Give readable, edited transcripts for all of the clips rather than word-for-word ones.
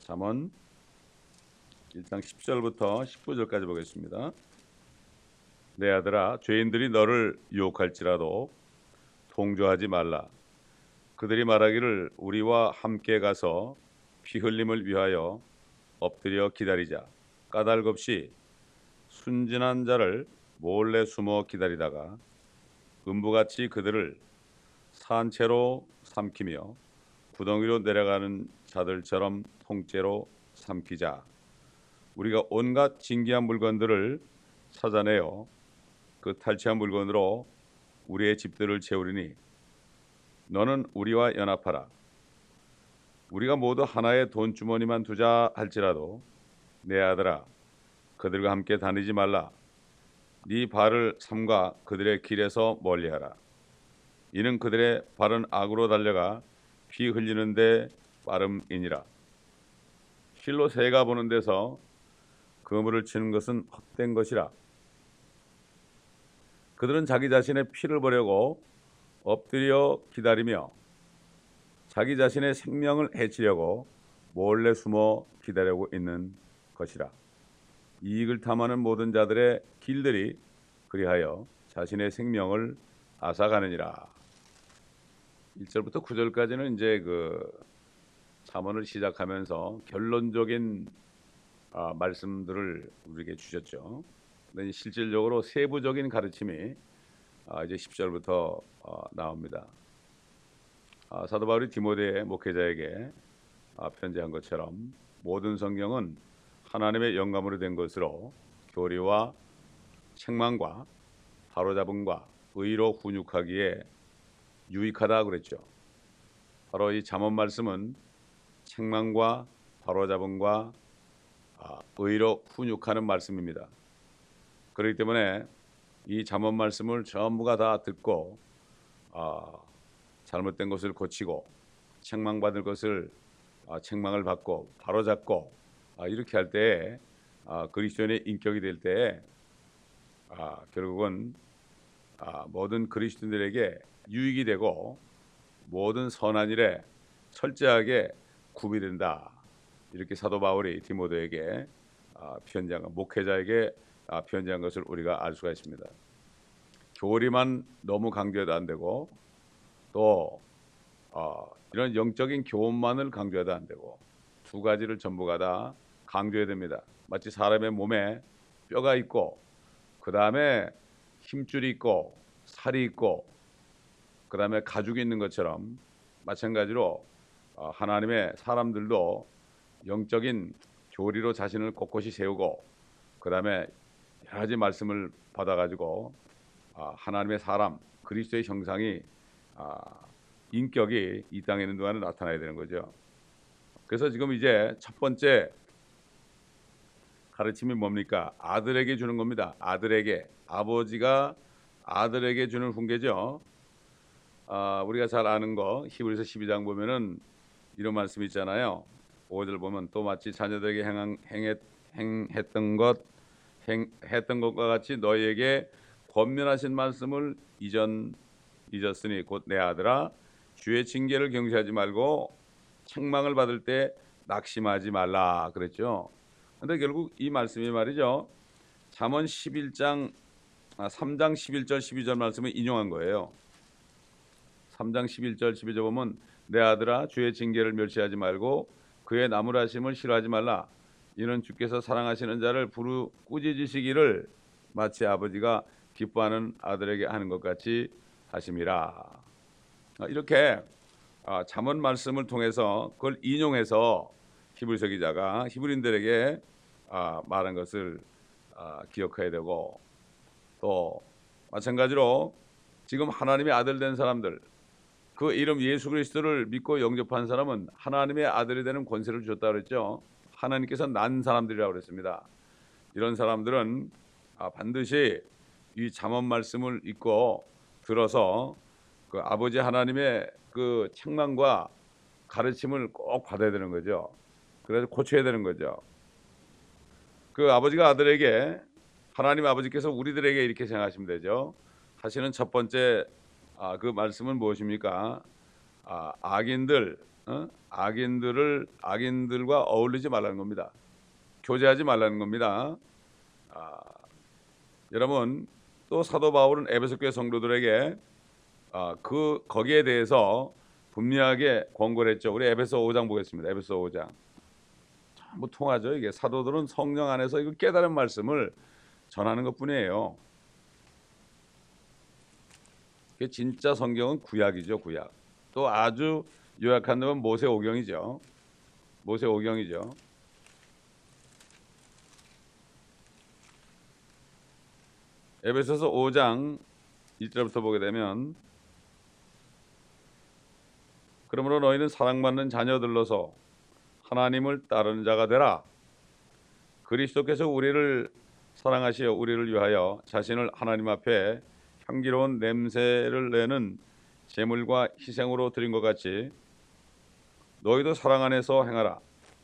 잠언 1장 10절부터 19절까지 보겠습니다. 내 아들아, 죄인들이 너를 유혹할지라도 동조하지 말라. 그들이 말하기를 우리와 함께 가서 피 흘림을 위하여 엎드려 기다리자. 까닭 없이 순진한 자를 몰래 숨어 기다리다가 음부같이 그들을 산채로 삼키며 구덩이로 내려가는 자들처럼 통째로 삼키자. 우리가 온갖 진귀한 물건들을 찾아내어 그 탈취한 물건으로 우리의 집들을 채우리니 너는 우리와 연합하라. 우리가 모두 하나의 돈주머니만 두자 할지라도 내 아들아, 그들과 함께 다니지 말라. 네 발을 삼가 그들의 길에서 멀리하라. 이는 그들의 발은 악으로 달려가 피 흘리는데 빠름이니라. 실로 새가 보는 데서 그물을 치는 것은 헛된 것이라. 그들은 자기 자신의 피를 보려고 엎드려 기다리며 자기 자신의 생명을 해치려고 몰래 숨어 기다리고 있는 것이라. 이익을 탐하는 모든 자들의 길들이 그리하여 자신의 생명을 앗아가느니라. 1절부터 9절까지는 이제 그 잠언을 시작하면서 결론적인 말씀들을 우리에게 주셨죠. 근데 실질적으로 세부적인 가르침이 이제 10절부터 나옵니다. 사도 바울이 디모데 목회자에게 편지한 것처럼 모든 성경은 하나님의 영감으로 된 것으로 교리와 책망과 바로잡음과 의로 훈육하기에 유익하다 그랬죠. 바로 이 잠언 말씀은 책망과 바로잡음과 의로 훈육하는 말씀입니다. 그렇기 때문에 이 잠언 말씀을 전부가 다 듣고 잘못된 것을 고치고 책망받을 것을 책망을 받고 바로잡고 이렇게 할 때에 그리스도인의 인격이 될 때에 결국은 모든 그리스도인들에게 유익이 되고 모든 선한 일에 철저하게 구비된다. 이렇게 사도 바울이 디모데에게 편지한 목회자에게 편지한 것을 우리가 알 수가 있습니다. 교리만 너무 강조해도 안 되고 또 이런 영적인 교훈만을 강조해도 안 되고 두 가지를 전부가 다 강조해야 됩니다. 마치 사람의 몸에 뼈가 있고 그 다음에 힘줄이 있고 살이 있고 그 다음에 가죽이 있는 것처럼 마찬가지로 하나님의 사람들도 영적인 교리로 자신을 곳곳이 세우고 그 다음에 여러 가지 말씀을 받아가지고 하나님의 사람 그리스도의 형상이 인격이 이 땅에 있는 동안에 나타나야 되는 거죠. 그래서 지금 이제 첫 번째 가르침이 뭡니까? 아들에게 주는 겁니다. 아들에게, 아버지가 아들에게 주는 훈계죠. 우리가 잘 아는 거 히브리서 12장 보면은 이런 말씀이 있잖아요. 5절 보면 또 마치 자녀들에게 했던 것과 같이 너희에게 권면하신 말씀을 잊었으니 곧 내 아들아, 주의 징계를 경시하지 말고 책망을 받을 때 낙심하지 말라 그랬죠. 근데 결국 이 말씀이 말이죠. 잠언 3장 11절 12절 말씀을 인용한 거예요. 3장 11절 12절 보면 내 아들아, 주의 징계를 멸시하지 말고 그의 나무라심을 싫어하지 말라. 이는 주께서 사랑하시는 자를 꾸짖으시기를 마치 아버지가 기뻐하는 아들에게 하는 것 같이 하심이라. 이렇게 잠언 말씀을 통해서 그걸 인용해서 히브리서 기자가 히브리인들에게 말한 것을 기억해야 되고 또 마찬가지로 지금 하나님의 아들 된 사람들 그 이름 예수 그리스도를 믿고 영접한 사람은 하나님의 아들이 되는 권세를 주셨다고 그랬죠. 하나님께서 난 사람들이라고 그랬습니다. 이런 사람들은 반드시 이 잠언 말씀을 읽고 들어서 그 아버지 하나님의 그 책망과 가르침을 꼭 받아야 되는 거죠. 그래서 고쳐야 되는 거죠. 그 아버지가 아들에게 하나님 아버지께서 우리들에게 이렇게 생각하시면 되죠. 하시는 첫 번째 그 말씀은 무엇입니까? 악인들 악인들과 어울리지 말라는 겁니다. 교제하지 말라는 겁니다. 여러분, 또 사도 바울은 에베소 교회 성도들에게 거기에 대해서 분명하게 권고를 했죠. 우리 에베소 5장 보겠습니다. 에베소 5장. 뭐 통하죠. 이게 사도들은 성령 안에서 이거 깨달은 말씀을 전하는 것뿐이에요. 이게 진짜 성경은 구약이죠, 구약. 또 아주 요약한 놈은 모세오경이죠. 모세오경이죠. 에베소서 5장 1절부터 보게 되면, 그러므로 너희는 사랑받는 자녀들로서 하나님을 따르는 자가 되라. 그리스도께서 우리를 사랑하시어 우리를 위하여 자신을 하나님 앞에 향기로운 냄새를 내는 제물과 희생으로 드린 것 같이 너희도 사랑 안에서 행하라.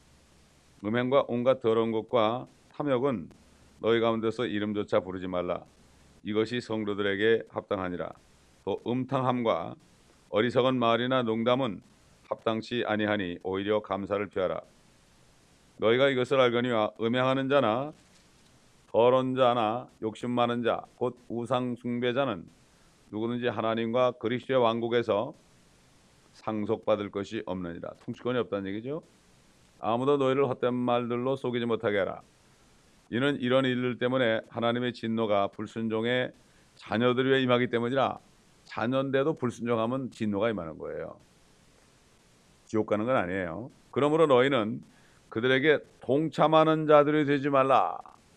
음행과 온갖 더러운 것과 탐욕은 너희 가운데서 이름조차 부르지 말라. 이것이 성도들에게 합당하니라. 또 음탕함과 어리석은 말이나 농담은 합당치 아니하니 오히려 감사를 표하라. 너희가 이것을 알거니와 음행하는 자나 더러운 자나 욕심 많은 자 곧 우상 숭배자는 누구든지 하나님과 그리스도의 왕국에서 상속받을 것이 없느니라. 통치권이 없다는 얘기죠. 아무도 너희를 헛된 말들로 속이지 못하게 하라. 이는 이런 일들 때문에 하나님의 진노가 불순종의 자녀들 위에 임하기 때문이라. 자녀인데도 불순종하면 진노가 임하는 거예요. 지옥 가는 건 아니에요. 그러므로 너희는 그들에게 동참하는 자들이 되지 말라.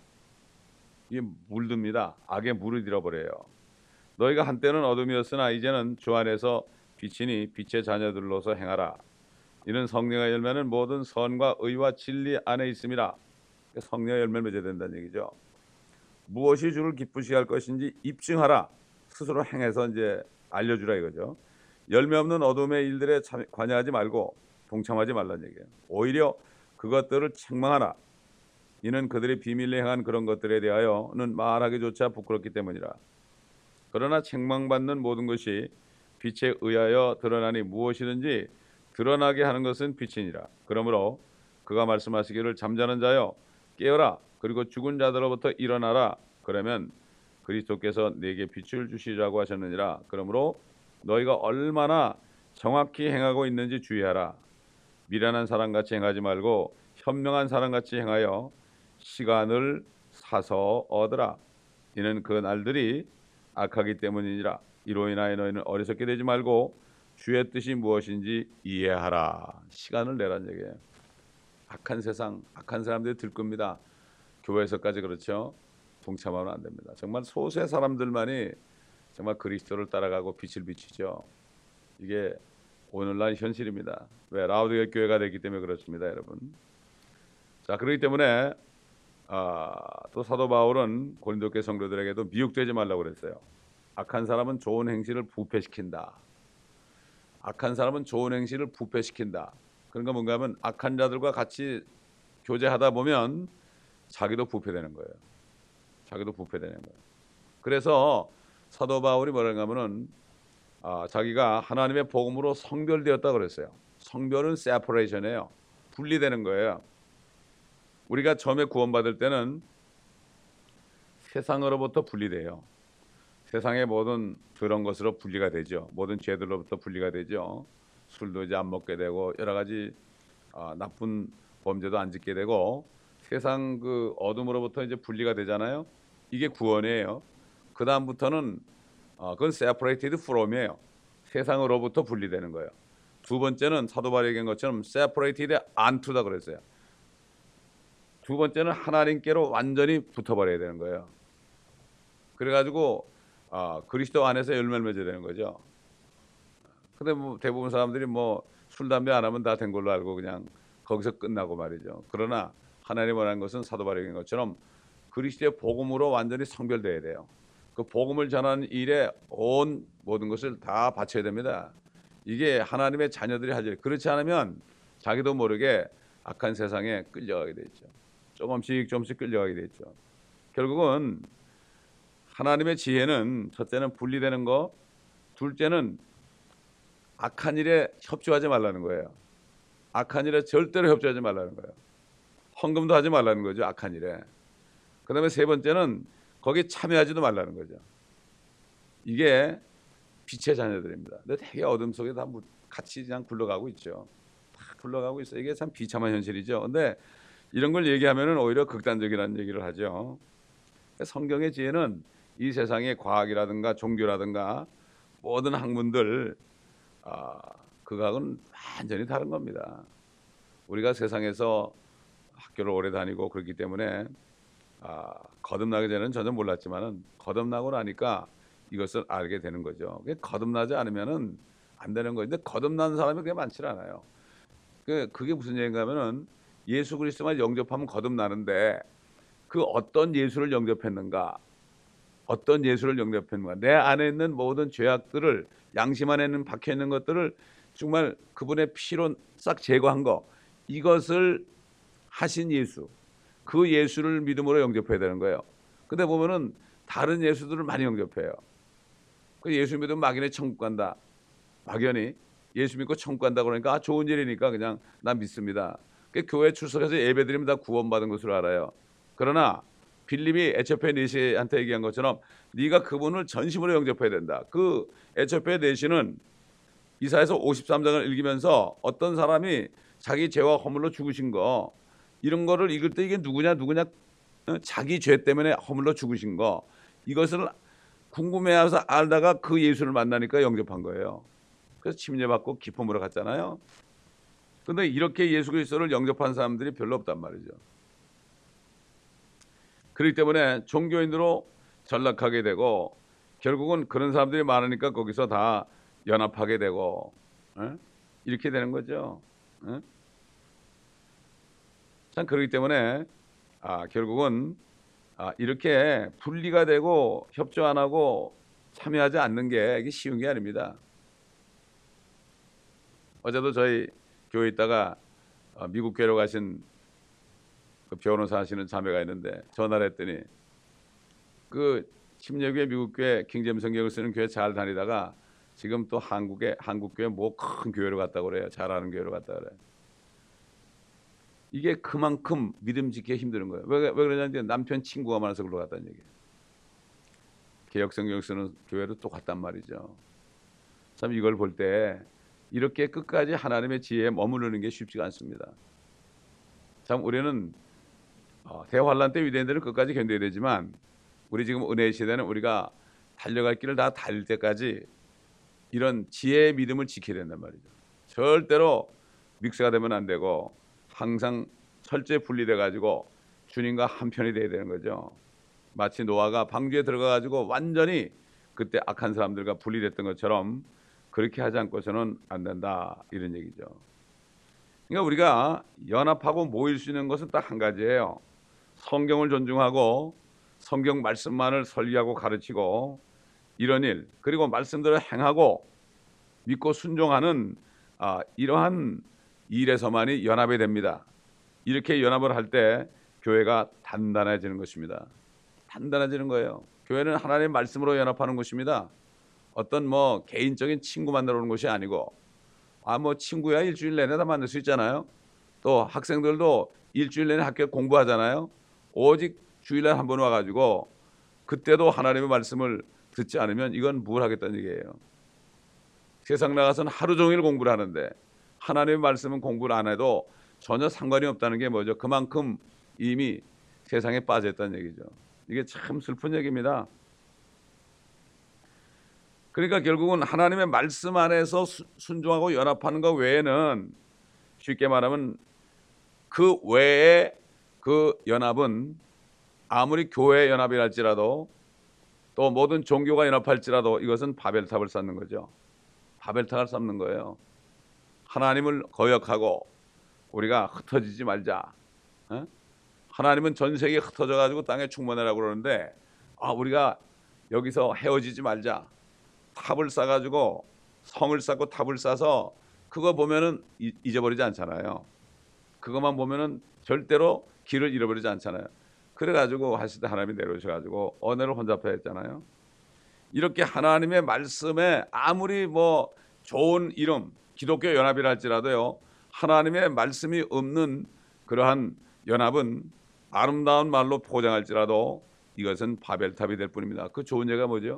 이게 물듭니다. 악에 물을 들어버려요. 너희가 한때는 어둠이었으나 이제는 주 안에서 빛이니 빛의 자녀들로서 행하라. 이는 성령의 열매는 모든 선과 의와 진리 안에 있습니다. 성령의 열매를 맺어야 된다는 얘기죠. 무엇이 주를 기쁘시게 할 것인지 입증하라. 스스로 행해서 이제 알려주라 이거죠. 열매 없는 어둠의 일들에 관여하지 말고 동참하지 말라는 얘기예요. 오히려 그것들을 책망하라. 이는 그들이 비밀리에 행한 그런 것들에 대하여는 말하기조차 부끄럽기 때문이라. 그러나 책망받는 모든 것이 빛에 의하여 드러나니 무엇이든지 드러나게 하는 것은 빛이니라. 그러므로 그가 말씀하시기를 잠자는 자여 깨어라. 그리고 죽은 자들로부터 일어나라. 그러면 그리스도께서 내게 빛을 주시자고 하셨느니라. 그러므로 너희가 얼마나 정확히 행하고 있는지 주의하라. 미련한 사람같이 행하지 말고 현명한 사람같이 행하여 시간을 사서 얻으라. 이는 그 날들이 악하기 때문이니라. 이로 인하여 너희는 어리석게 되지 말고 주의 뜻이 무엇인지 이해하라. 시간을 내라는 얘기예요. 악한 세상, 악한 사람들이 들 겁니다. 교회에서까지 그렇죠. 동참하면 안 됩니다. 정말 소수의 사람들만이 정말 그리스도를 따라가고 빛을 비치죠. 이게 오늘날 현실입니다. 왜? 라오디게 교회가 됐기 때문에 그렇습니다, 여러분. 자, 그렇기 때문에 또 사도 바울은 고린도 교회 성도들에게도 미혹되지 말라고 그랬어요. 악한 사람은 좋은 행실을 부패시킨다. 악한 사람은 좋은 행실을 부패시킨다. 그러니까 뭔가 하면 악한 자들과 같이 교제하다 보면 자기도 부패되는 거예요. 자기도 부패되는 거예요. 그래서 사도 바울이 뭐라는가 하면은 자기가 하나님의 복음으로 성별되었다 그랬어요. 성별은 세퍼레이션이에요. 분리되는 거예요. 우리가 처음에 구원받을 때는 세상으로부터 분리돼요. 세상의 모든 더러운 것으로 분리가 되죠. 모든 죄들로부터 분리가 되죠. 술도 이제 안 먹게 되고 여러 가지 나쁜 범죄도 안 짓게 되고 세상 그 어둠으로부터 이제 분리가 되잖아요. 이게 구원이에요. 그 다음부터는 그건 separated from이에요. 세상으로부터 분리되는 거예요. 두 번째는 사도 바울이 얘기한 것처럼 separated unto다 그랬어요. 두 번째는 하나님께로 완전히 붙어버려야 되는 거예요. 그래가지고 그리스도 안에서 열매를 맺어야 되는 거죠. 근데 뭐 대부분 사람들이 뭐 술 담배 안 하면 다 된 걸로 알고 그냥 거기서 끝나고 말이죠. 그러나 하나님 원하는 것은 사도 바울이 얘기한 것처럼 그리스도의 복음으로 완전히 성별돼야 돼요. 그 복음을 전하는 일에 온 모든 것을 다 바쳐야 됩니다. 이게 하나님의 자녀들이 할 일. 그렇지 않으면 자기도 모르게 악한 세상에 끌려가게 되죠. 조금씩 끌려가게 되죠. 결국은 하나님의 지혜는 첫째는 분리되는 거, 둘째는 악한 일에 협조하지 말라는 거예요. 악한 일에 절대로 협조하지 말라는 거예요. 헌금도 하지 말라는 거죠. 악한 일에. 그 다음에 세 번째는 거기에 참여하지도 말라는 거죠. 이게 빛의 자녀들입니다. 근데 되게 어둠 속에 다 같이 그냥 굴러가고 있죠. 다 굴러가고 있어요. 이게 참 비참한 현실이죠. 근데 이런 걸 얘기하면은 오히려 극단적이라는 얘기를 하죠. 성경의 지혜는 이 세상의 과학이라든가 종교라든가 모든 학문들 그거하고는 완전히 다른 겁니다. 우리가 세상에서 학교를 오래 다니고 그렇기 때문에 거듭나기 전에는 전혀 몰랐지만은 거듭나고 나니까 이것을 알게 되는 거죠. 거듭나지 않으면은 안 되는 거인데 거듭난 사람이 그렇게 많지 않아요. 그게 무슨 얘기인가 하면은 예수 그리스도만 영접하면 거듭나는데 그 어떤 예수를 영접했는가? 어떤 예수를 영접했는가? 내 안에 있는 모든 죄악들을 양심 안에 있는 박혀 있는 것들을 정말 그분의 피로 싹 제거한 거. 이것을 하신 예수. 그 예수를 믿음으로 영접해야 되는 거예요. 근데 보면은 다른 예수들을 많이 영접해요. 그 예수 믿으면 막연히 천국 간다. 막연히 예수 믿고 천국 간다 그러니까 좋은 일이니까 그냥 난 믿습니다. 교회 출석해서 예배드리면 다 구원받은 것으로 알아요. 그러나 빌립이 에티오피아 내시한테 얘기한 것처럼 네가 그분을 전심으로 영접해야 된다. 그 에티오피아 내시는 이사야서 53장을 읽으면서 어떤 사람이 자기 죄와 허물로 죽으신 거 이런 거를 읽을 때 이게 누구냐 자기 죄 때문에 허물로 죽으신 거 이것을 궁금해해서 알다가 그 예수를 만나니까 영접한 거예요. 그래서 침례받고 기쁨으로 갔잖아요. 그런데 이렇게 예수 그리스도를 영접한 사람들이 별로 없단 말이죠. 그렇기 때문에 종교인으로 전락하게 되고 결국은 그런 사람들이 많으니까 거기서 다 연합하게 되고 이렇게 되는 거죠. 참 그렇기 때문에 결국은 이렇게 분리가 되고 협조 안 하고 참여하지 않는 게 이게 쉬운 게 아닙니다. 어제도 저희 교회에 있다가 미국 교회로 가신 그 변호사 하시는 자매가 있는데 전화를 했더니 그 침례교회 미국 교회 킹제임스 성경을 쓰는 교회 잘 다니다가 지금 또 한국 교회 뭐 큰 교회로 갔다고 그래요. 잘하는 교회로 갔다 그래요. 이게 그만큼 믿음 지키기 힘든 거예요. 왜 그러냐면 남편 친구가 많아서 그걸로 갔다는 얘기예요. 개역 성경 쓰는 교회로 또 갔단 말이죠. 참 이걸 볼 때 이렇게 끝까지 하나님의 지혜에 머무르는 게 쉽지가 않습니다. 참 우리는 대환란 때 위대인들은 끝까지 견뎌야 되지만 우리 지금 은혜의 시대는 우리가 달려갈 길을 다 달릴 때까지 이런 지혜의 믿음을 지켜야 된단 말이죠. 절대로 믹스가 되면 안 되고 항상 철저히 분리돼 가지고 주님과 한편이 돼야 되는 거죠. 마치 노아가 방주에 들어가 가지고 완전히 그때 악한 사람들과 분리됐던 것처럼 그렇게 하지 않고서는 안 된다 이런 얘기죠. 그러니까 우리가 연합하고 모일 수 있는 것은 딱 한 가지예요. 성경을 존중하고 성경 말씀만을 설계하고 가르치고 이런 일 그리고 말씀대로 행하고 믿고 순종하는 이러한 일에서만이 연합이 됩니다. 이렇게 연합을 할 때 교회가 단단해지는 것입니다. 단단해지는 거예요. 교회는 하나님의 말씀으로 연합하는 것입니다. 어떤 뭐 개인적인 친구 만나러 오는 것이 아니고 뭐 친구야 일주일 내내 다 만날 수 있잖아요. 또 학생들도 일주일 내내 학교에 공부하잖아요. 오직 주일날 한 번 와가지고 그때도 하나님의 말씀을 듣지 않으면 이건 뭘 하겠다는 얘기예요. 세상 나가서는 하루 종일 공부를 하는데 하나님의 말씀은 공부를 안 해도 전혀 상관이 없다는 게 뭐죠? 그만큼 이미 세상에 빠졌다는 얘기죠. 이게 참 슬픈 얘기입니다. 그러니까 결국은 하나님의 말씀 안에서 순종하고 연합하는 것 외에는 쉽게 말하면 그 외에 그 연합은 아무리 교회 연합이랄지라도 또 모든 종교가 연합할지라도 이것은 바벨탑을 쌓는 거죠. 바벨탑을 쌓는 거예요. 하나님을 거역하고 우리가 흩어지지 말자. 하나님은 전 세계에 흩어져 가지고 땅에 충만하라고 그러는데 우리가 여기서 헤어지지 말자. 탑을 쌓아가지고 성을 쌓고 탑을 쌓아서 그거 보면은 잊어버리지 않잖아요. 그것만 보면은 절대로 길을 잃어버리지 않잖아요. 그래가지고 하실 때 하나님이 내려오셔가지고 언어를 혼잡해 했잖아요. 이렇게 하나님의 말씀에 아무리 뭐 좋은 이름 기독교 연합이라 할지라도요 하나님의 말씀이 없는 그러한 연합은 아름다운 말로 포장할지라도 이것은 바벨탑이 될 뿐입니다. 그 좋은 예가 뭐죠?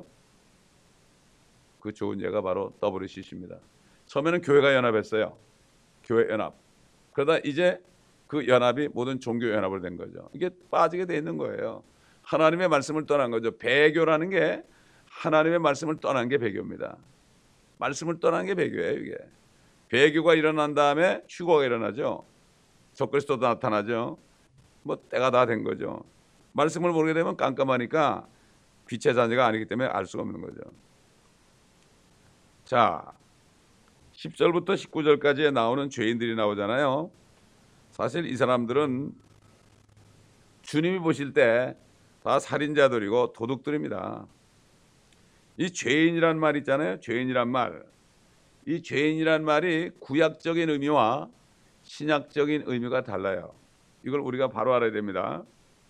그 좋은 예가 바로 WCC입니다. 처음에는 교회가 연합했어요. 교회 연합. 그러다 이제 그 연합이 모든 종교 연합으로 된 거죠. 이게 빠지게 돼 있는 거예요. 하나님의 말씀을 떠난 거죠. 배교라는 게 하나님의 말씀을 떠난 게 배교입니다. 말씀을 떠난 게 배교예요. 이게 배교가 일어난 다음에 휴거가 일어나죠. 적그리스도도 나타나죠. 뭐 때가 다 된 거죠. 말씀을 모르게 되면 깜깜하니까 빛의 자녀가 아니기 때문에 알 수가 없는 거죠. 자, 10절부터 19절까지에 나오는 죄인들이 나오잖아요. 사실 이 사람들은 주님이 보실 때 다 살인자들이고 도둑들입니다. 이 죄인이란 말 있잖아요. 죄인이란 말. 이 죄인이란 말이 구약적인 의미와 신약적인 의미가 달라요. 이걸 우리가 바로 알아야 됩니다.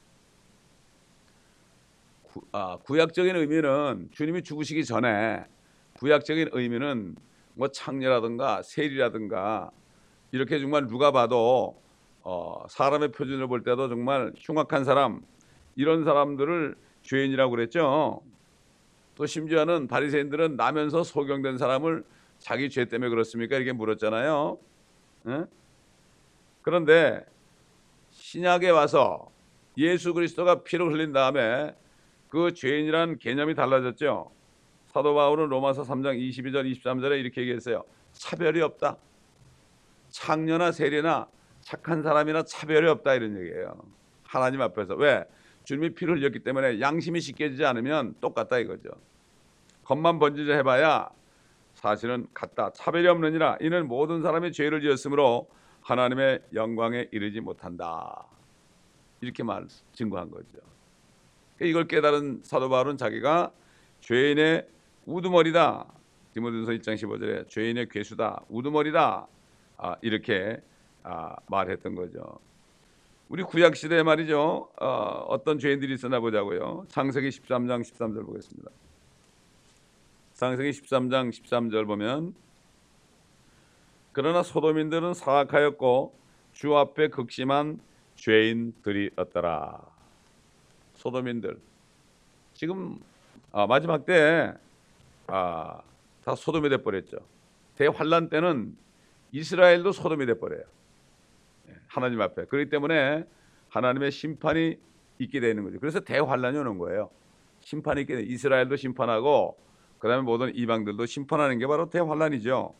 구약적인 의미는 주님이 죽으시기 전에 구약적인 의미는 뭐 창녀라든가 세리라든가 이렇게 정말 누가 봐도 사람의 표준을 볼 때도 정말 흉악한 사람, 이런 사람들을 죄인이라고 그랬죠. 또 심지어는 바리새인들은 나면서 소경된 사람을 자기 죄 때문에 그렇습니까? 이렇게 물었잖아요. 에? 그런데 신약에 와서 예수 그리스도가 피를 흘린 다음에 그 죄인이란 개념이 달라졌죠. 사도 바울은 로마서 3장 22절 23절에 이렇게 얘기했어요. 차별이 없다. 창녀나 세리나 착한 사람이나 차별이 없다, 이런 얘기예요. 하나님 앞에서. 왜? 주님이 피를 흘렸기 때문에 양심이 씻겨지지 않으면 똑같다 이거죠. 겉만 번지자 해봐야 사실은 같다. 차별이 없느니라. 이는 모든 사람이 죄를 지었으므로 하나님의 영광에 이르지 못한다. 이렇게 증거한 거죠. 이걸 깨달은 사도 바울은 자기가 죄인의 우두머리다. 디모데전서 1장 15절에 죄인의 괴수다, 우두머리다, 이렇게 말했던 거죠. 우리 구약 시대에 말이죠. 어떤 죄인들이 있었나 보자고요. 창세기 13장 13절 보겠습니다. 창세기 13장 13절 보면 그러나 소돔인들은 사악하였고 주 앞에 극심한 죄인들이었더라. 소돔인들 지금 마지막 때 다 소돔이 돼버렸죠. 대환란 때는 이스라엘도 소돔이 돼버려요. 하나님 앞에. 그렇기 때문에 하나님의 심판이 있게 되는 거죠. 그래서 대환란이 오는 거예요. 심판이 있게 돼. 이스라엘도 심판하고 그 다음에 모든 이방들도 심판하는 게 바로 대환란이죠.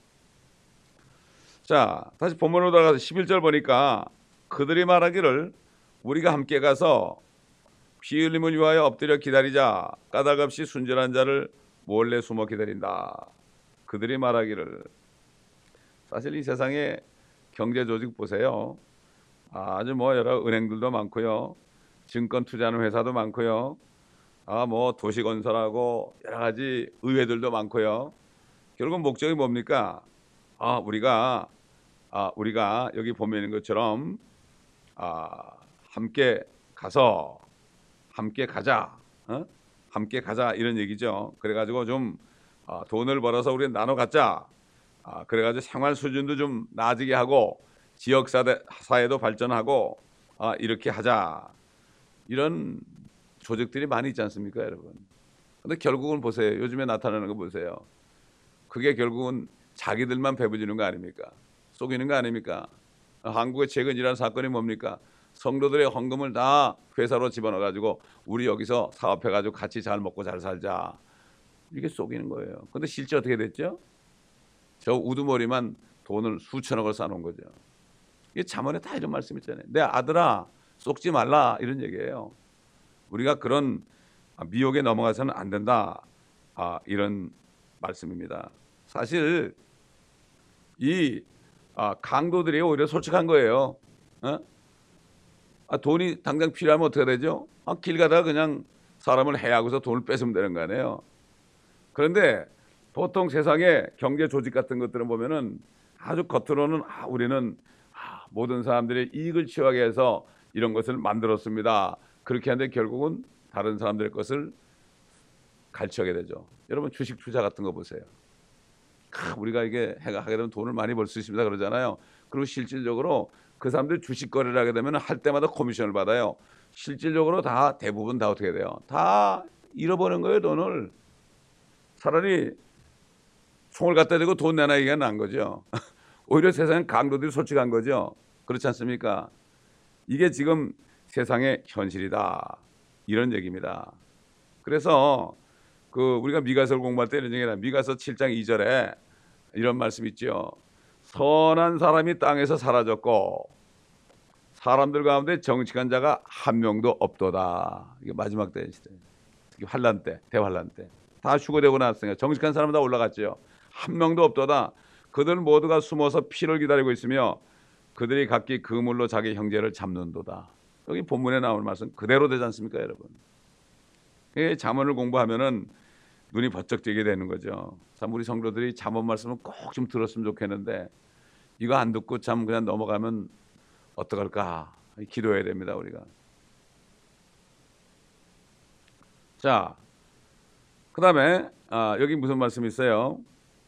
자, 다시 본문으로 들어가서 11절 보니까 그들이 말하기를 우리가 함께 가서 피 흘림을 위하여 엎드려 기다리자. 까닭없이 순전한 자를 몰래 숨어 기다린다. 그들이 말하기를. 사실 이 세상에 경제 조직 보세요. 아주 뭐 여러 은행들도 많고요. 증권 투자하는 회사도 많고요. 뭐 도시 건설하고 여러 가지 의회들도 많고요. 결국 목적이 뭡니까? 우리가 여기 보면 있는 것처럼 함께 가서 함께 가자, 함께 가자 이런 얘기죠. 그래가지고 좀 돈을 벌어서 우리 나눠 갖자. 그래가지고 생활 수준도 좀 나아지게 하고 지역 사회도 발전하고 이렇게 하자. 이런 조직들이 많이 있지 않습니까, 여러분? 근데 결국은 보세요. 요즘에 나타나는 거 보세요. 그게 결국은 자기들만 배부지는 거 아닙니까? 속이는 거 아닙니까? 한국의 최근 이런 사건이 뭡니까? 성도들의 헌금을 다 회사로 집어넣어가지고 우리 여기서 사업해가지고 같이 잘 먹고 잘 살자. 이게 속이는 거예요. 근데 실제 어떻게 됐죠? 저 우두머리만 돈을 수천억을 쌓아놓은 거죠. 이게 잠언에 다 이런 말씀 있잖아요. 내 아들아 속지 말라, 이런 얘기예요. 우리가 그런 미혹에 넘어가서는 안 된다, 이런 말씀입니다. 사실 이 강도들이 오히려 솔직한 거예요. 돈이 당장 필요하면 어떻게 되죠? 길 가다가 그냥 사람을 해하고서 돈을 뺏으면 되는 거 아니에요. 그런데 보통 세상의 경제 조직 같은 것들은 보면은 아주 겉으로는 우리는 모든 사람들의 이익을 취하게 해서 이런 것을 만들었습니다. 그렇게 하는데 결국은 다른 사람들의 것을 갈취하게 되죠. 여러분 주식 투자 같은 거 보세요. 우리가 이게 하게 되면 돈을 많이 벌 수 있습니다 그러잖아요. 그리고 실질적으로 그 사람들이 주식 거래를 하게 되면 할 때마다 커미션을 받아요. 실질적으로 다 대부분 다 어떻게 돼요? 다 잃어버린 거예요, 돈을. 차라리 총을 갖다 대고 돈 내놔 이게 난 거죠. 오히려 세상 강도들이 솔직한 거죠. 그렇지 않습니까? 이게 지금 세상의 현실이다. 이런 얘기입니다. 그래서 우리가 미가서를 공부할 때 이런 얘기나 미가서 7장 2절에 이런 말씀 있죠. 선한 사람이 땅에서 사라졌고 사람들 가운데 정직한 자가 한 명도 없도다. 이게 마지막 때 시대. 환란 때, 대환란 때. 다 휴거되고 났으니까 정직한 사람은 다 올라갔죠. 한 명도 없도다. 그들 모두가 숨어서 피를 기다리고 있으며 그들이 각기 그물로 자기 형제를 잡는도다. 여기 본문에 나오는 말씀 그대로 되지 않습니까, 여러분? 잠언을 공부하면은 눈이 번쩍 뜨게 되는 거죠. 참 우리 성도들이 잠언 말씀을 꼭 좀 들었으면 좋겠는데 이거 안 듣고 참 그냥 넘어가면 어떡할까? 기도해야 됩니다, 우리가. 자, 그다음에 여기 무슨 말씀이 있어요?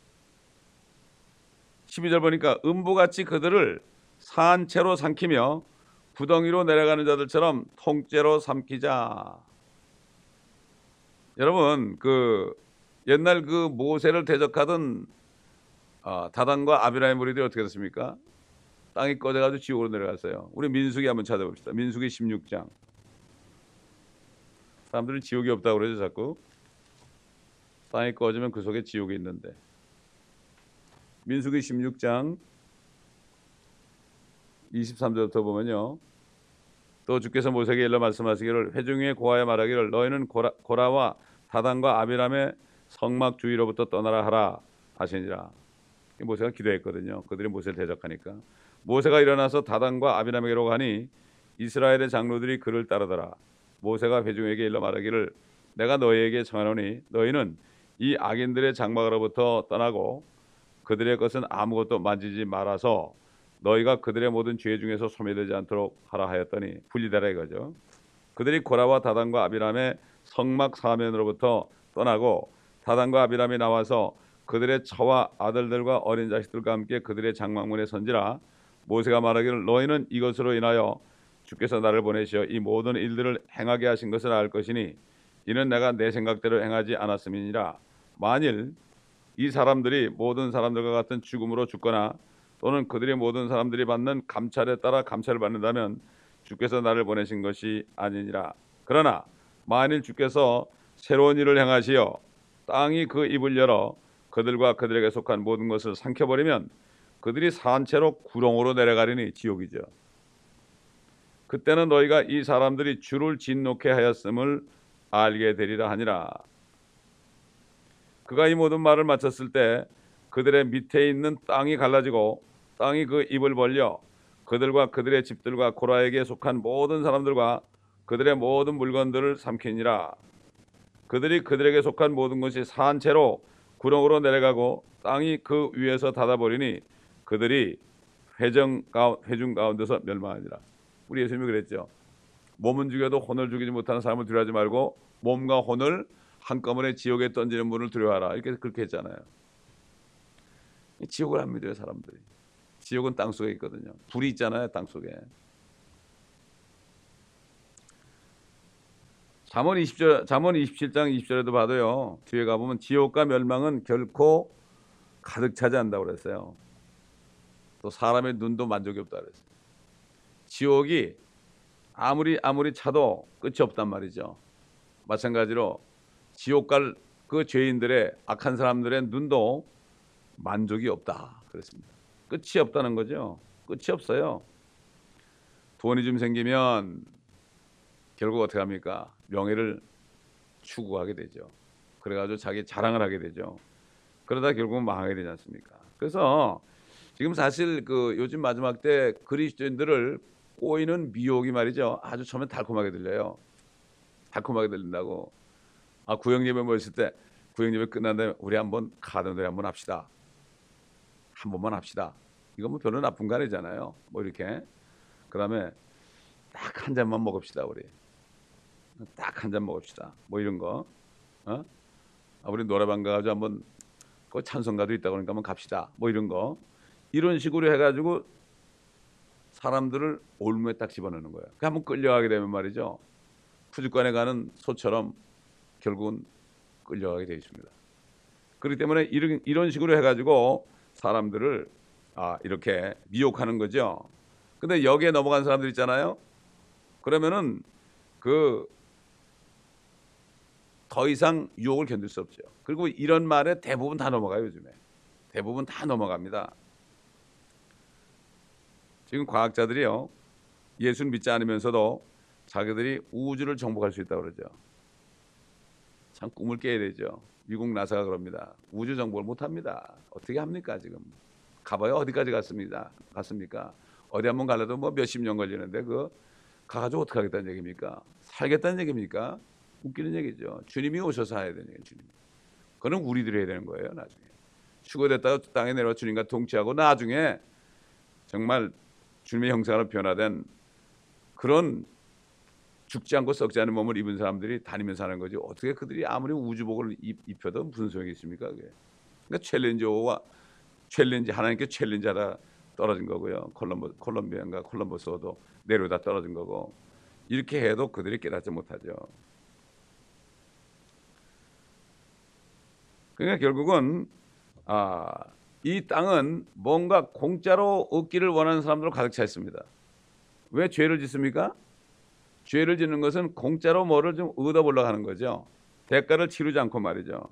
12절 보니까 음부같이 그들을 산채로 삼키며 구덩이로 내려가는 자들처럼 통째로 삼키자. 여러분 옛날 모세를 대적하던 다단과 아비라의 무리들이 어떻게 됐습니까? 땅이 꺼져가지고 지옥으로 내려갔어요. 우리 민수기 한번 찾아봅시다. 민수기 16장. 사람들은 지옥이 없다고 그러죠 자꾸. 땅이 꺼지면 그 속에 지옥이 있는데. 민수기 16장 23절부터 보면요. 또 주께서 모세에게 일러 말씀하시기를 회중에 고하여 말하기를 너희는 고라와 다단과 아비람의 성막 주위로부터 떠나라 하라 하시니라. 모세가 기도했거든요. 그들이 모세를 대적하니까. 모세가 일어나서 다단과 아비람에게로 가니 이스라엘의 장로들이 그를 따르더라. 모세가 회중에게 일러 말하기를 내가 너희에게 청하노니 너희는 이 악인들의 장막으로부터 떠나고 그들의 것은 아무것도 만지지 말아서 너희가 그들의 모든 죄 중에서 소멸되지 않도록 하라 하였더니 분리되라 이거죠. 그들이 고라와 다단과 아비람의 성막 사면으로부터 떠나고 다단과 아비람이 나와서 그들의 처와 아들들과 어린 자식들과 함께 그들의 장막문에 선지라. 모세가 말하기를 너희는 이것으로 인하여 주께서 나를 보내시어 이 모든 일들을 행하게 하신 것을 알 것이니 이는 내가 내 생각대로 행하지 않았음이니라. 만일 이 사람들이 모든 사람들과 같은 죽음으로 죽거나 또는 그들의 모든 사람들이 받는 감찰에 따라 감찰을 받는다면 주께서 나를 보내신 것이 아니니라. 그러나 만일 주께서 새로운 일을 행하시어 땅이 그 입을 열어 그들과 그들에게 속한 모든 것을 삼켜버리면 그들이 산채로 구렁으로 내려가리니 지옥이죠. 그때는 너희가 이 사람들이 주를 진노케 하였음을 알게 되리라 하니라. 그가 이 모든 말을 마쳤을 때 그들의 밑에 있는 땅이 갈라지고 땅이 그 입을 벌려 그들과 그들의 집들과 고라에게 속한 모든 사람들과 그들의 모든 물건들을 삼키니라. 그들이 그들에게 속한 모든 것이 산채로 구렁으로 내려가고 땅이 그 위에서 닫아버리니 그들이 회중 가운데서 멸망하니라. 우리 예수님이 그랬죠. 몸은 죽여도 혼을 죽이지 못하는 사람을 두려워하지 말고 몸과 혼을 한꺼번에 지옥에 던지는 분을 두려워하라. 이렇게 그렇게 했잖아요. 지옥을 안 믿어요 사람들이. 지옥은 땅속에 있거든요. 불이 있잖아요 땅속에. 잠언 27장 20절에도 봐도요. 뒤에 가보면 지옥과 멸망은 결코 가득 차지 않는다고 그랬어요. 또 사람의 눈도 만족이 없다고 그랬어요. 지옥이 아무리 차도 끝이 없단 말이죠. 마찬가지로 지옥 갈 그 죄인들의 악한 사람들의 눈도 만족이 없다 그랬습니다. 끝이 없다는 거죠. 끝이 없어요. 돈이 좀 생기면 결국 어떻게 합니까? 명예를 추구하게 되죠. 그래가지고 자기 자랑을 하게 되죠. 그러다 결국은 망하게 되지 않습니까? 그래서 지금 사실 요즘 마지막 때 그리스도인들을 꼬이는 미혹이 말이죠. 아주 처음에 달콤하게 들려요. 달콤하게 들린다고. 구역예배 모였을 때 구역예배 끝난 다음에 우리 한번 카드놀이 한번 합시다. 한 번만 합시다. 이거 뭐 별로 나쁜 거 아니잖아요. 뭐 이렇게. 그다음에 딱 한 잔만 먹읍시다 우리. 딱 한 잔 먹읍시다. 뭐 이런 거. 우리 노래방 가가지고 한번 그 찬송가도 있다고 그러니까 한번 갑시다. 뭐 이런 거. 이런 식으로 해가지고 사람들을 올무에 딱 집어넣는 거예요. 한번 끌려가게 되면 말이죠. 푸주간에 가는 소처럼 결국은 끌려가게 되어 있습니다. 그렇기 때문에 이런 식으로 해가지고 사람들을 이렇게 미혹하는 거죠. 근데 여기에 넘어간 사람들 있잖아요. 그러면은 더 이상 유혹을 견딜 수 없죠. 그리고 이런 말에 대부분 다 넘어가요. 요즘에 대부분 다 넘어갑니다. 지금 과학자들이요, 예수를 믿지 않으면서도 자기들이 우주를 정복할 수 있다고 그러죠. 참 꿈을 깨야 되죠. 미국 나사가 그럽니다. 우주 정복을 못합니다. 어떻게 합니까? 지금 가봐요. 어디까지 갔습니까? 어디 한번 가려도 뭐 몇십 년 걸리는데 가가지고 어떻게 하겠다는 얘기입니까? 살겠다는 얘기입니까? 웃기는 얘기죠. 주님이 오셔서 해야 되는 얘기예요. 주님. 그건 우리들이 해야 되는 거예요. 나중에 수고됐다가 땅에 내려와 주님과 동치하고 나중에 정말 주님의 형상으로 변화된 그런 죽지 않고 썩지 않은 몸을 입은 사람들이 다니면서 하는 거지. 어떻게 그들이 아무리 우주복을 입혀도 무슨 소용이 있습니까? 그게. 그러니까 하나님께 챌린지하다 떨어진 거고요. 콜롬비아인가 콜럼버스도 내려오다 떨어진 거고. 이렇게 해도 그들이 깨닫지 못하죠. 그러니까 결국은 이 땅은 뭔가 공짜로 얻기를 원하는 사람들로 가득 차 있습니다. 왜 죄를 짓습니까? 죄를 짓는 것은 공짜로 뭐를 좀 얻어보려고 하는 거죠. 대가를 치르지 않고 말이죠.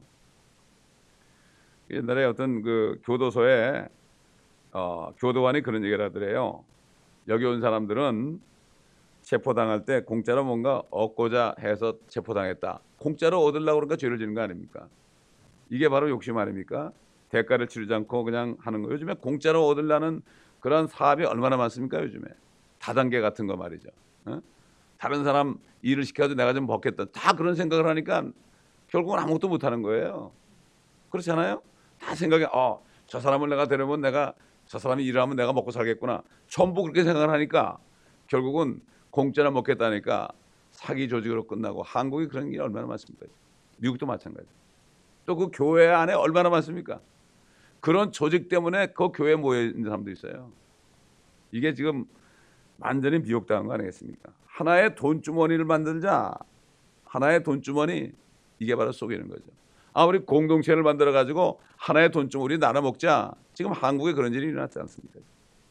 옛날에 어떤 교도소에 교도관이 그런 얘기를 하더래요. 여기 온 사람들은 체포당할 때 공짜로 뭔가 얻고자 해서 체포당했다. 공짜로 얻으려고 그러니까 죄를 짓는 거 아닙니까? 이게 바로 욕심 아닙니까? 대가를 치르지 않고 그냥 하는 거. 요즘에 공짜로 얻으려는 그런 사업이 얼마나 많습니까? 요즘에 다단계 같은 거 말이죠. 다른 사람 일을 시켜도 내가 좀 먹겠다. 다 그런 생각을 하니까 결국은 아무것도 못하는 거예요. 그렇잖아요? 다 생각에 저 사람을 내가 데려오면 저 사람이 일을 하면 내가 먹고 살겠구나. 전부 그렇게 생각을 하니까 결국은 공짜로 먹겠다니까 사기 조직으로 끝나고. 한국이 그런 게 얼마나 많습니까? 미국도 마찬가지. 또 그 교회 안에 얼마나 많습니까? 그런 조직 때문에 그 교회에 모여 있는 사람도 있어요. 이게 지금 완전히 미혹당한 거 아니겠습니까? 하나의 돈주머니를 만들자. 하나의 돈주머니, 이게 바로 속이는 거죠. 우리 공동체를 만들어 가지고 하나의 돈주머니 나눠 먹자. 지금 한국에 그런 일이 일어났지 않습니까?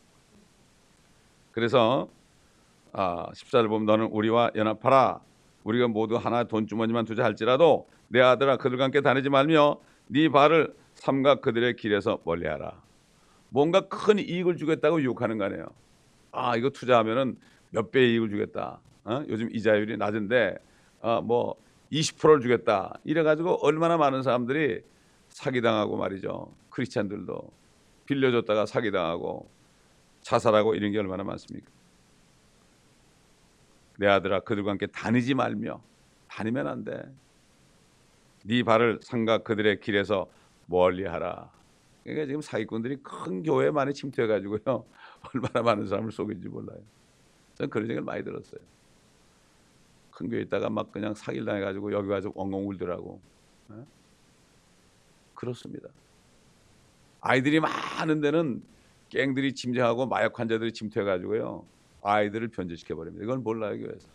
그래서 14절 보면 너는 우리와 연합하라. 우리가 모두 하나의 돈주머니만 두자 할지라도 내 아들아 그들과 함께 다니지 말며 네 발을 삼가 그들의 길에서 멀리하라. 뭔가 큰 이익을 주겠다고 유혹하는 거 아니에요. 이거 투자하면은 몇 배의 이익을 주겠다. 요즘 이자율이 낮은데 뭐 20%를 주겠다. 이래가지고 얼마나 많은 사람들이 사기당하고 말이죠. 크리스찬들도 빌려줬다가 사기당하고 자살하고 이런 게 얼마나 많습니까? 내 아들아 그들과 함께 다니지 말며. 다니면 안 돼. 네 발을 삼가 그들의 길에서 멀리하라. 그러니까 지금 사기꾼들이 큰 교회에 많이 침투해가지고요. 얼마나 많은 사람을 속인지 몰라요. 저는 그런 얘기를 많이 들었어요. 큰 교회 있다가 막 그냥 사기를 당해가지고 여기 와서 엉엉 울더라고. 그렇습니다. 아이들이 많은 데는 갱들이 침략하고 마약 환자들이 침투해가지고요. 아이들을 변제시켜버립니다. 이건 몰라요, 교회에서.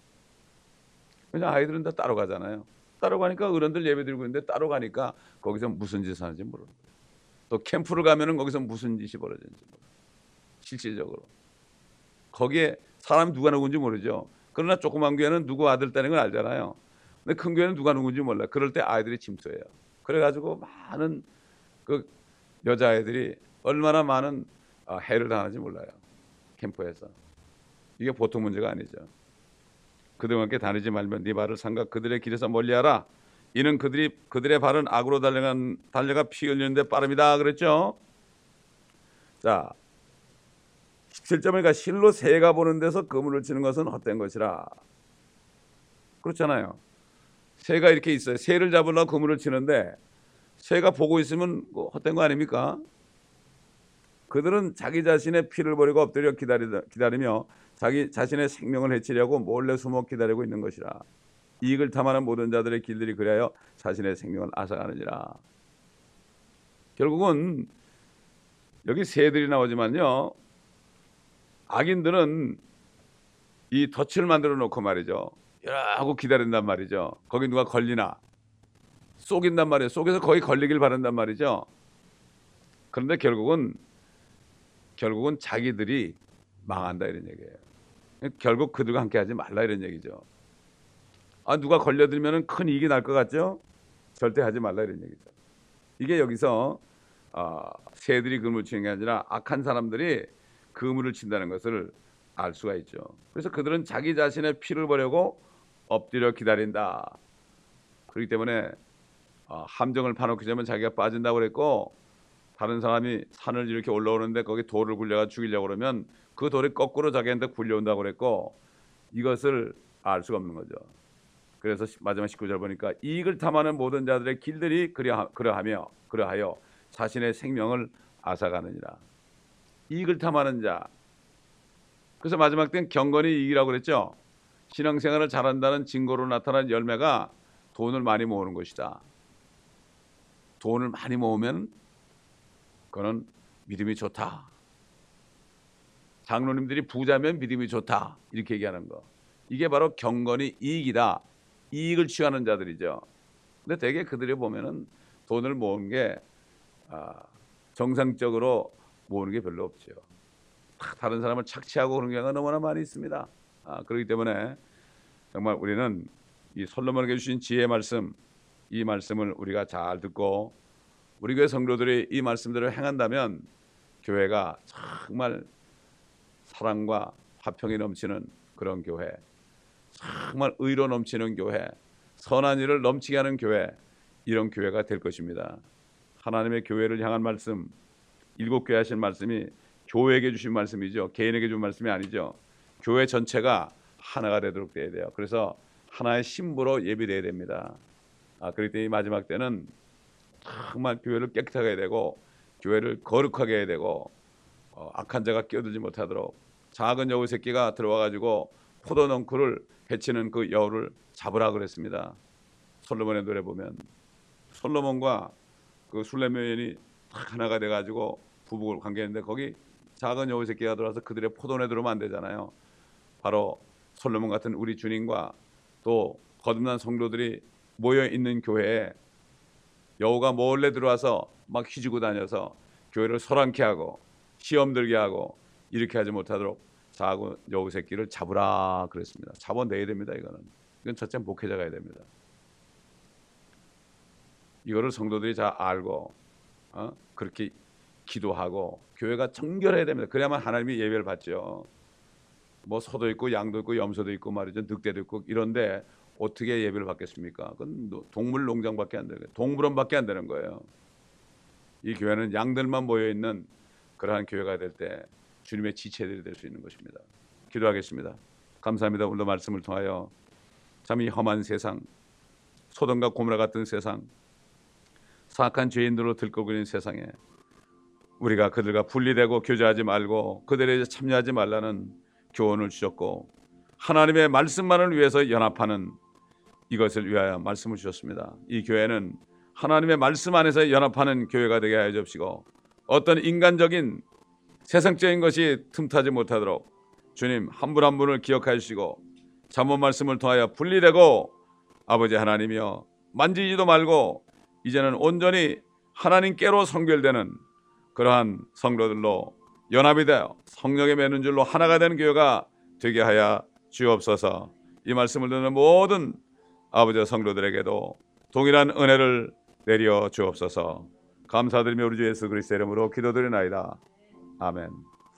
그냥 아이들은 다 따로 가잖아요. 따로 가니까 어른들 예배 드리고 있는데 따로 가니까 거기서 무슨 짓을 하는지 모르는 거예요. 또 캠프를 가면은 거기서 무슨 짓이 벌어지는지 모르는 거예요. 실질적으로. 거기에 사람이 누가 누군지 모르죠. 그러나 조그만 교회는 누구 아들 딸인 걸 알잖아요. 근데 큰 교회는 누가 누군지 몰라요. 그럴 때 아이들이 침투해요. 그래가지고 많은 그 여자아이들이 얼마나 많은 해를 당하는지 몰라요. 캠프에서. 이게 보통 문제가 아니죠. 그들과 함께 다니지 말며 네 발을 삼가 그들의 길에서 멀리하라. 이는 그들의 발은 악으로 달려가 피 흘리는 데 빠릅니다. 그랬죠. 자, 17절이니까 실로 새가 보는 데서 그물을 치는 것은 헛된 것이라. 그렇잖아요. 새가 이렇게 있어요. 새를 잡으려고 그물을 치는데 새가 보고 있으면 헛된 거 아닙니까? 그들은 자기 자신의 피를 버리고 엎드려 기다리며 자기 자신의 생명을 해치려고 몰래 숨어 기다리고 있는 것이라. 이익을 탐하는 모든 자들의 길들이 그리하여 자신의 생명을 앗아가느니라. 결국은 여기 새들이 나오지만요, 악인들은 이 덫을 만들어 놓고 말이죠. 하고 기다린단 말이죠. 거기 누가 걸리나 쏘긴단 말이에요. 쏘겨서 거기 걸리길 바란단 말이죠. 그런데 결국은 자기들이 망한다 이런 얘기예요. 결국 그들과 함께하지 말라 이런 얘기죠. 누가 걸려들면 큰 이익이 날 것 같죠? 절대 하지 말라 이런 얘기죠. 이게 여기서 새들이 그물을 치는 게 아니라 악한 사람들이 그물을 친다는 것을 알 수가 있죠. 그래서 그들은 자기 자신의 피를 보려고 엎드려 기다린다. 그렇기 때문에 함정을 파놓기 전에 자기가 빠진다고 그랬고, 다른 사람이 산을 이렇게 올라오는데 거기 돌을 굴려가 죽이려고 그러면 그 돌이 거꾸로 자기한테 굴려온다고 그랬고, 이것을 알 수가 없는 거죠. 그래서 마지막 19절 보니까 이익을 탐하는 모든 자들의 길들이 그러하여 자신의 생명을 앗아가느니라. 이익을 탐하는 자. 그래서 마지막 때는 경건이 이익이라고 그랬죠. 신앙생활을 잘한다는 증거로 나타난 열매가 돈을 많이 모으는 것이다. 돈을 많이 모으면 그거는 믿음이 좋다. 장로님들이 부자면 믿음이 좋다. 이렇게 얘기하는 거. 이게 바로 경건이 이익이다. 이익을 취하는 자들이죠. 근데 대개 그들이 보면은 돈을 모으는 게 정상적으로 모으는 게 별로 없죠. 다른 사람을 착취하고 그런 경우가 너무나 많이 있습니다. 그렇기 때문에 정말 우리는 이 솔로몬에게 주신 지혜의 말씀, 이 말씀을 우리가 잘 듣고 우리 교회 성도들이 이 말씀대로 행한다면 교회가 정말 사랑과 화평이 넘치는 그런 교회, 정말 의로 넘치는 교회, 선한 일을 넘치게 하는 교회, 이런 교회가 될 것입니다. 하나님의 교회를 향한 말씀, 7교회 하신 말씀이 교회에게 주신 말씀이죠. 개인에게 준 말씀이 아니죠. 교회 전체가 하나가 되도록 돼야 돼요. 그래서 하나의 신부로 예비돼야 됩니다. 그럴 때 이 마지막 때는 정말 교회를 깨끗하게 해야 되고 교회를 거룩하게 해야 되고 악한 자가 끼어들지 못하도록 작은 여우 새끼가 들어와가지고 포도 넝쿨을 해치는 그 여우를 잡으라 그랬습니다. 솔로몬의 노래 보면 솔로몬과 그 술레미 여인이 딱 하나가 돼가지고 부부 관계인데 거기 작은 여우 새끼가 들어와서 그들의 포도원에 들어오면 안 되잖아요. 바로 솔로몬 같은 우리 주님과 또 거듭난 성도들이 모여 있는 교회에 여우가 몰래 들어와서 막 휘지고 다녀서 교회를 소란케 하고 시험 들게 하고 이렇게 하지 못하도록 작은 여우 새끼를 잡으라 그랬습니다. 잡아내야 됩니다. 이건 첫째 목회자가 해야 됩니다. 이거를 성도들이 잘 알고 그렇게 기도하고 교회가 정결해야 됩니다. 그래야만 하나님이 예배를 받죠. 뭐 소도 있고 양도 있고 염소도 있고 말이죠. 늑대도 있고 이런데 어떻게 예배를 받겠습니까? 그건 동물 농장밖에 안 되고 동물원밖에 안 되는 거예요. 이 교회는 양들만 모여 있는 그러한 교회가 될 때 주님의 지체들이 될 수 있는 것입니다. 기도하겠습니다. 감사합니다. 오늘도 말씀을 통하여 참 이 험한 세상, 소돔과 고모라 같은 세상, 사악한 죄인들로 들끓고 있는 세상에 우리가 그들과 분리되고 교제하지 말고 그들에게 참여하지 말라는 교훈을 주셨고 하나님의 말씀만을 위해서 연합하는 이것을 위하여 말씀을 주셨습니다. 이 교회는 하나님의 말씀 안에서 연합하는 교회가 되게 하여 주시고 어떤 인간적인 세상적인 것이 틈타지 못하도록 주님 한 분 한 분을 기억하여 주시고 잠언 말씀을 통하여 분리되고 아버지 하나님이여 만지지도 말고 이제는 온전히 하나님께로 성결되는 그러한 성도들로 연합이 되어 성령에 매는 줄로 하나가 되는 교회가 되게 하여 주옵소서. 이 말씀을 듣는 모든 아버지 성도들에게도 동일한 은혜를 내려 주옵소서. 감사드리며 우리 주 예수 그리스도의 이름으로 기도드리나이다. 아멘.